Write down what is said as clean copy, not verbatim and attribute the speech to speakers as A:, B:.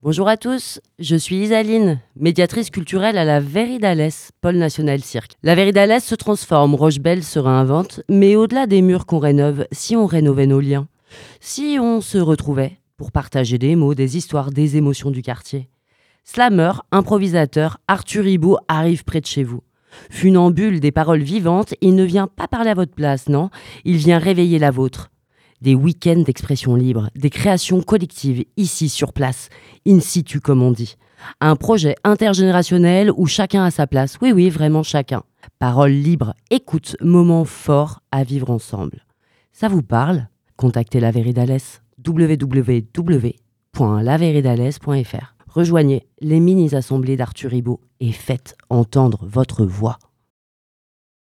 A: Bonjour à tous, je suis Isaline, médiatrice culturelle à la Veridales, pôle national cirque. La Veridales se transforme, Rochebelle se réinvente, mais au-delà des murs qu'on rénove, si on rénovait nos liens, si on se retrouvait pour partager des mots, des histoires, des émotions du quartier. Slammer, improvisateur, Arthur Ribot arrive près de chez vous. Funambule des paroles vivantes, il ne vient pas parler à votre place, non, il vient réveiller la vôtre. Des week-ends d'expression libre, des créations collectives, ici sur place, in situ comme on dit. Un projet intergénérationnel où chacun a sa place, oui vraiment chacun. Paroles libres, écoute, moments forts à vivre ensemble. Ça vous parle ? Contactez la Veridales, www.laveridales.fr. Rejoignez les mini-assemblées d'Arthur Ribot et faites entendre votre voix.